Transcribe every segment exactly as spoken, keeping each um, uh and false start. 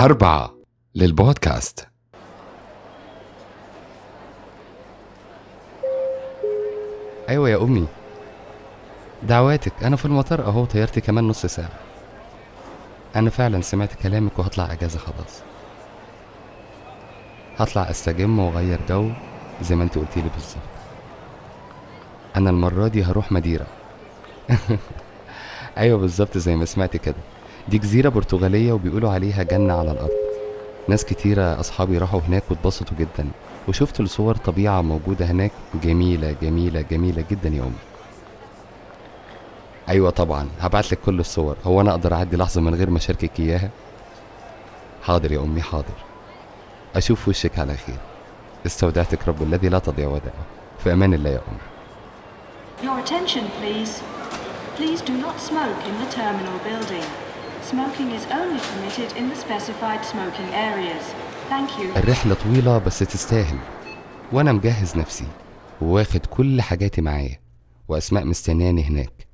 أربعة للبودكاست. أيوة يا أمي، دعواتك. أنا في المطار أهو، طيارتي كمان نص ساعة. أنا فعلا سمعت كلامك وهطلع أجازة خلاص. هطلع أستجم وأغير جو زي ما أنت قلتيلي بالظبط. أنا المرة دي هروح ماديرا. أيوة بالظبط زي ما سمعت كده. دي جزيرة برتغالية وبيقولوا عليها جنة على الأرض. ناس كتيرة أصحابي راحوا هناك واتبسطوا جدا، وشفت الصور طبيعة موجودة هناك جميلة جميلة جميلة جدا يا أمي. أيوة طبعا هبعتلك كل الصور. هو أنا أقدر أعدي لحظة من غير ما أشاركك إياها؟ حاضر يا أمي حاضر. أشوف وشك على خير. استودعتك رب الذي لا تضيع ودائعه. في أمان الله يا أمي. Your attention please. Please do not smoke in the terminal building. Smoking is only permitted in the specified smoking areas. Thank you. الرحلة طويلة بس تستاهل، وأنا مجهز نفسي وواخد كل حاجاتي معايا، وأسماء مستنياني هناك.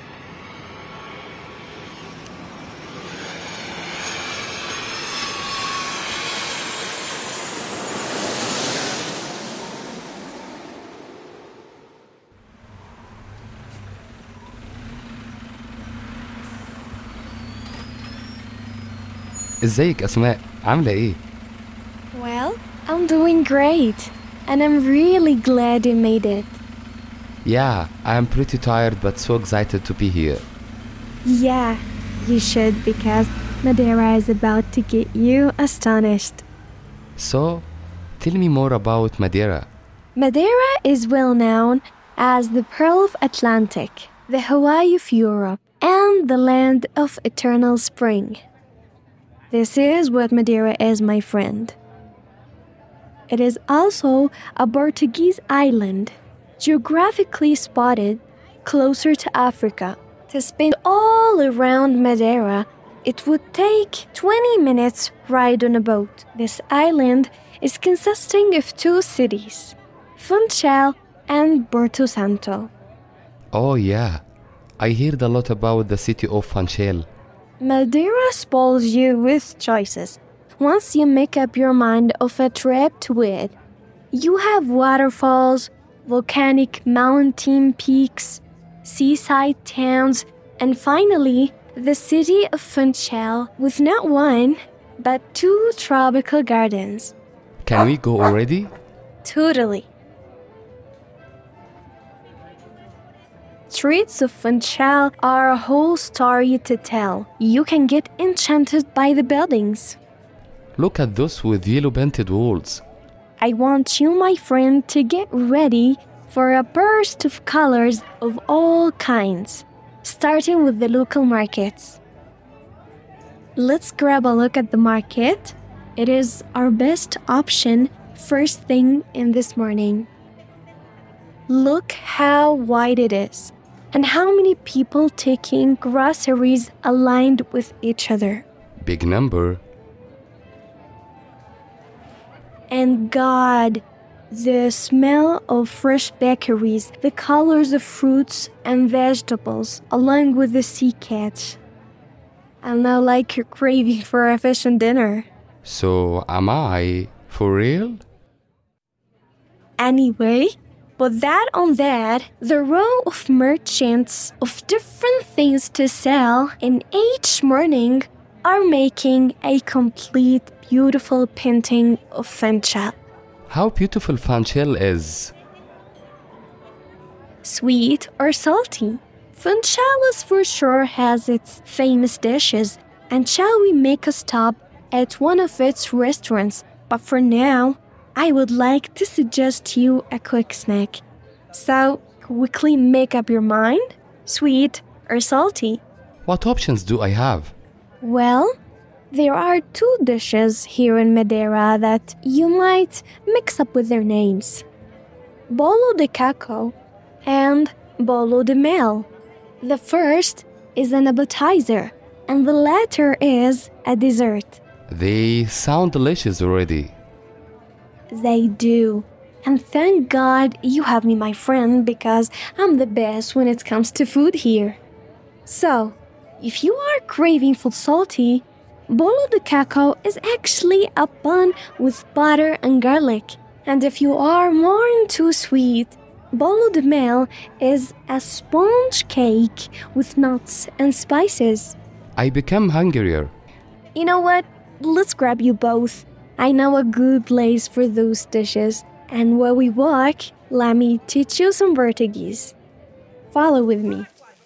ازيك أسماء، عاملة ايه؟ Well, I'm doing great, and I'm really glad you made it. Yeah, I'm pretty tired but so excited to be here. Yeah, you should, because Madeira is about to get you astonished. So, tell me more about Madeira. Madeira is well known as the Pearl of Atlantic, the Hawaii of Europe, and the land of eternal spring. This is what Madeira is, my friend. It is also a Portuguese island, geographically spotted closer to Africa. To spin all around Madeira, it would take twenty minutes ride on a boat. This island is consisting of two cities, Funchal and Porto Santo. Oh yeah, I heard a lot about the city of Funchal. Madeira spoils you with choices. Once you make up your mind of a trip to it, you have waterfalls, volcanic mountain peaks, seaside towns, and finally, the city of Funchal with not one, but two tropical gardens. Can we go already? Totally. Streets of Funchal are a whole story to tell. You can get enchanted by the buildings. Look at those with yellow painted walls. I want you, my friend, to get ready for a burst of colors of all kinds, starting with the local markets. Let's grab a look at the market. It is our best option first thing in this morning. Look how wide it is, and how many people taking groceries aligned with each other. Big number. And God, the smell of fresh bakeries, the colors of fruits and vegetables, along with the sea catch. I'm now like you're craving for a fish and dinner. So, am I for real? Anyway, but that on that, the row of merchants of different things to sell in each morning are making a complete beautiful painting of Funchal. How beautiful Funchal is. Sweet or salty? Funchal for sure has its famous dishes, and shall we make a stop at one of its restaurants? But for now, I would like to suggest you a quick snack. So, quickly make up your mind, sweet or salty. What options do I have? Well, there are two dishes here in Madeira that you might mix up with their names. Bolo de caco and bolo de mel. The first is an appetizer, and the latter is a dessert. They sound delicious already. They do. And thank God you have me, my friend, because I'm the best when it comes to food here. So, if you are craving for salty, Bolo de cacao is actually a bun with butter and garlic. And if you are more into sweet, bolo de mel is a sponge cake with nuts and spices. I become hungrier. You know what? Let's grab you both. I know a good place for those dishes. And while we walk, let me teach you some Portuguese. Follow with me.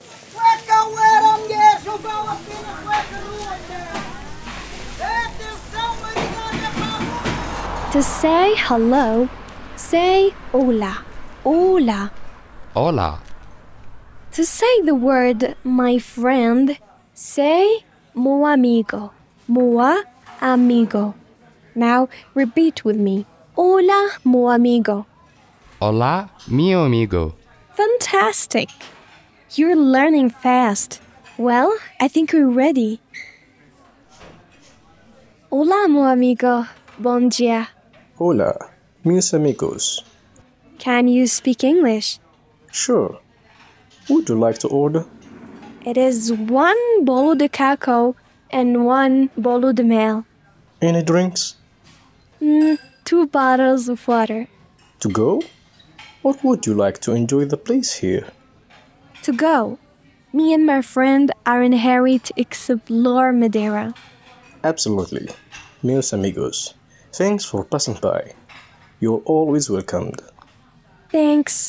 To say hello, say hola, hola. Hola. To say the word my friend, say meu amigo, meu amigo. Now repeat with me. Hola, meu amigo. Hola, mio amigo. Fantastic! You're learning fast. Well, I think we're ready. Hola, meu amigo. Bom dia. Hola, meus amigos. Can you speak English? Sure. Would you like to order? It is one bolo de cacao and one bolo de mel. Any drinks? Mm, two bottles of water. To go? Or would you like to enjoy the place here? To go. Me and my friend are in a hurry to explore Madeira. Absolutely. Meus amigos. Thanks for passing by. You're always welcomed. Thanks.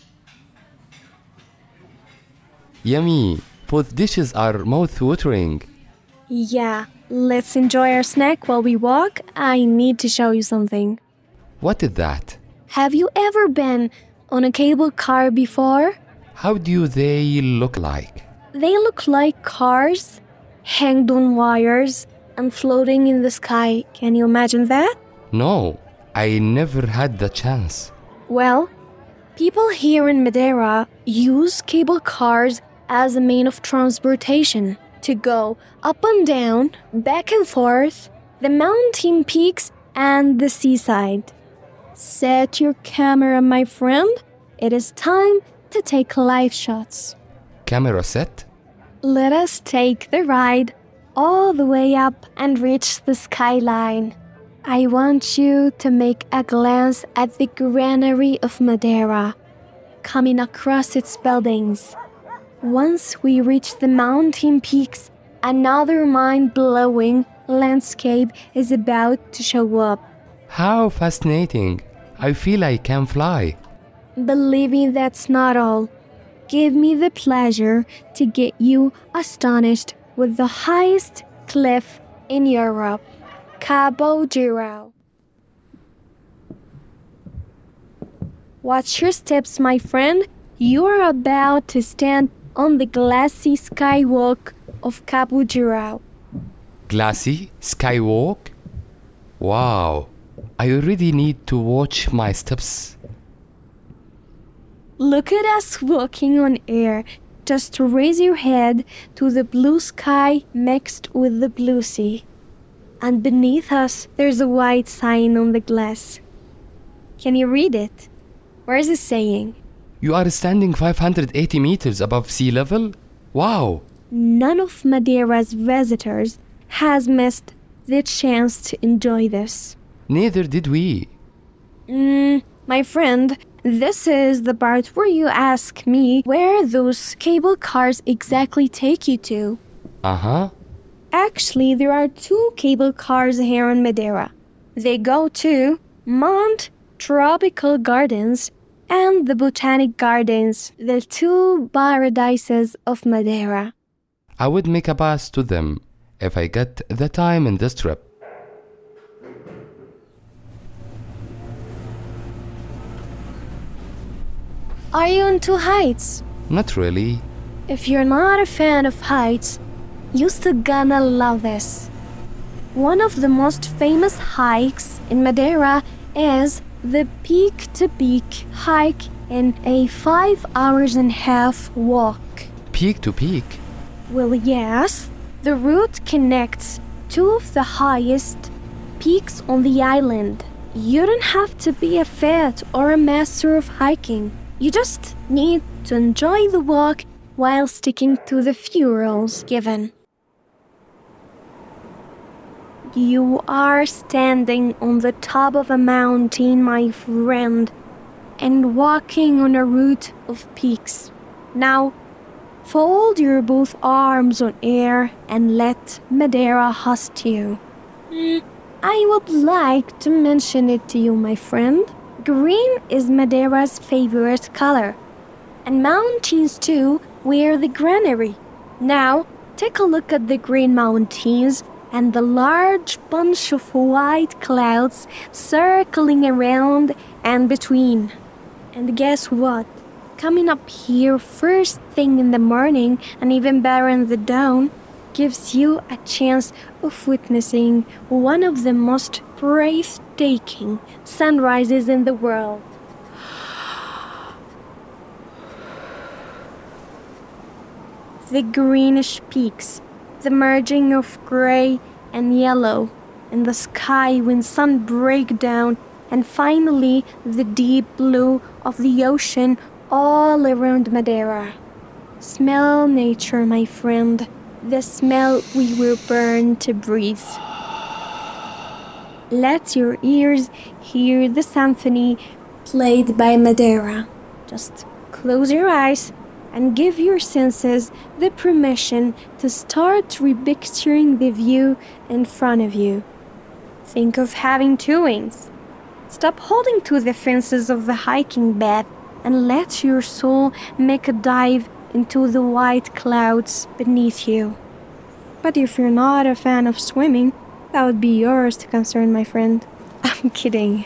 Yummy. Both dishes are mouth-watering. Yeah, let's enjoy our snack while we walk. I need to show you something. What is that? Have you ever been on a cable car before? How do they look like? They look like cars, hanged on wires and floating in the sky. Can you imagine that? No, I never had the chance. Well, people here in Madeira use cable cars as a mean of transportation to go up and down, back and forth, the mountain peaks and the seaside. Set your camera, my friend. It is time to take live shots. Camera set? Let us take the ride all the way up and reach the skyline. I want you to make a glance at the granary of Madeira, coming across its buildings. Once we reach the mountain peaks, another mind-blowing landscape is about to show up. How fascinating. I feel I can fly. Believe me, that's not all. Give me the pleasure to get you astonished with the highest cliff in Europe, Cabo Girao. Watch your steps, my friend. You are about to stand on the glassy skywalk of Cabo Girao. Glassy? Skywalk? Wow. I already need to watch my steps. Look at us walking on air. Just raise your head to the blue sky mixed with the blue sea. And beneath us, there's a white sign on the glass. Can you read it? Where is it saying? You are standing five hundred eighty meters above sea level? Wow! None of Madeira's visitors has missed the chance to enjoy this. Neither did we. Mm, my friend, this is the part where you ask me where those cable cars exactly take you to. Uh-huh. Actually, there are two cable cars here in Madeira. They go to Mount Tropical Gardens and the Botanic Gardens, the two paradises of Madeira. I would make a pass to them if I get the time in this trip. Are you into heights? Not really. If you're not a fan of heights, you're still gonna love this. One of the most famous hikes in Madeira is the peak-to-peak hike in a five hours and a half walk. Peak to peak? Well, yes. The route connects two of the highest peaks on the island. You don't have to be a vet or a master of hiking. You just need to enjoy the walk while sticking to the few rules given. You are standing on the top of a mountain, my friend, and walking on a route of peaks. Now, fold your both arms on air and let Madeira host you. Mm, I would like to mention it to you, my friend. Green is Madeira's favorite color, and mountains too wear the granary. Now, take a look at the green mountains and the large bunch of white clouds circling around and between. And guess what? Coming up here first thing in the morning and even better in the dawn gives you a chance of witnessing one of the most breathtaking sunrises in the world. The greenish peaks, the merging of gray and yellow in the sky when sun breaks down, and finally the deep blue of the ocean all around Madeira. Smell nature, my friend, the smell we were born to breathe. Let your ears hear the symphony played by Madeira. Just close your eyes and give your senses the permission to start repicturing the view in front of you. Think of having two wings. Stop holding to the fences of the hiking path and let your soul make a dive into the white clouds beneath you. But if you're not a fan of swimming, that would be yours to concern, my friend. I'm kidding.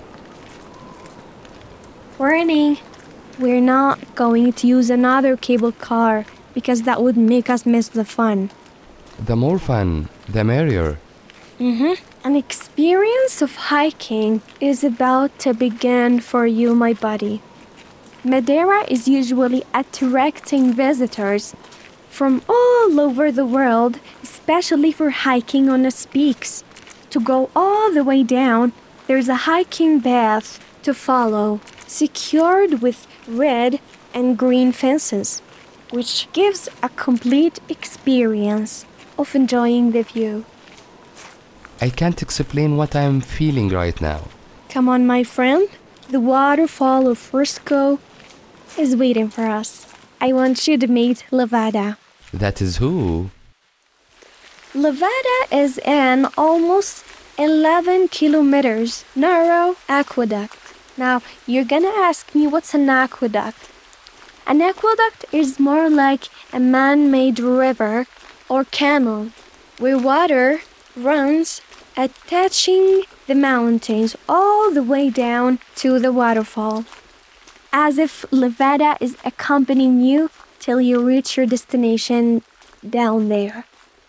Warning! We're not going to use another cable car because that would make us miss the fun. The more fun, the merrier. Mm-hmm. An experience of hiking is about to begin for you, my buddy. Madeira is usually attracting visitors from all over the world, especially for hiking on its peaks. To go all the way down, there's a hiking path to follow, secured with red and green fences, which gives a complete experience of enjoying the view. I can't explain what I'm feeling right now. Come on, my friend. The waterfall of Frisco is waiting for us. I want you to meet Levada. That is who? Levada is an almost eleven kilometers narrow aqueduct. Now, you're gonna ask me what's an aqueduct. An aqueduct is more like a man-made river or canal where water runs attaching the mountains all the way down to the waterfall, as if Levada is accompanying you till you reach your destination down there.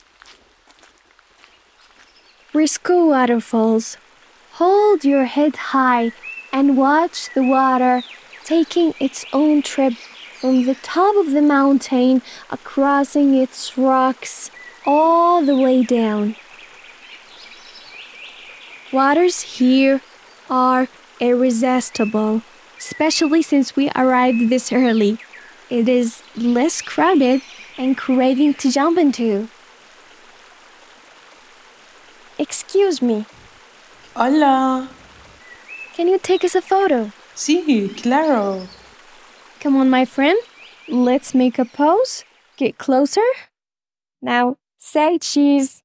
Frisco Waterfalls. Hold your head high and watch the water taking its own trip from the top of the mountain, across its rocks all the way down. Waters here are irresistible, especially since we arrived this early. It is less crowded and craving to jump into. Excuse me. Hola. Can you take us a photo? Sí, claro. Come on, my friend. Let's make a pose. Get closer. Now, say cheese.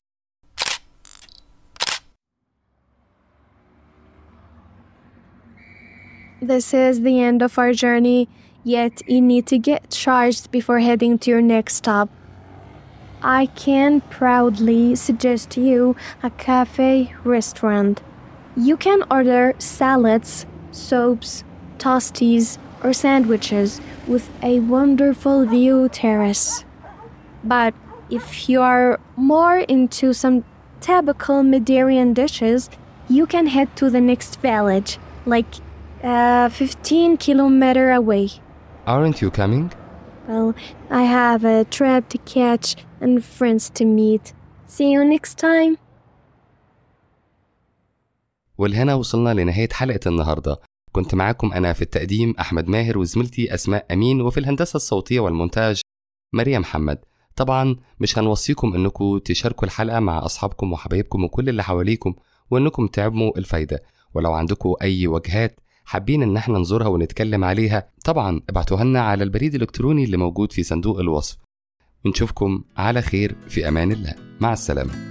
This is the end of our journey, yet you need to get charged before heading to your next stop. I can proudly suggest you a cafe restaurant. You can order salads, soups, toasties, or sandwiches with a wonderful view terrace. But if you are more into some typical Madeiran dishes, you can head to the next village, like uh, fifteen kilometers away. Aren't you coming? Well, I have a trip to catch and friends to meet. See you next time. ولهنا وصلنا لنهاية حلقة النهاردة. كنت معاكم أنا في التقديم أحمد ماهر وزميلتي أسماء أمين، وفي الهندسة الصوتية والمونتاج مريم محمد. طبعا مش هنوصيكم انكم تشاركوا الحلقة مع اصحابكم وحبايبكم وكل اللي حواليكم وانكم تعموا الفايدة. ولو عندكم اي وجهات حابين ان احنا نزورها ونتكلم عليها طبعا ابعتوها لنا على البريد الالكتروني اللي موجود في صندوق الوصف. ونشوفكم على خير في امان الله. مع السلامة.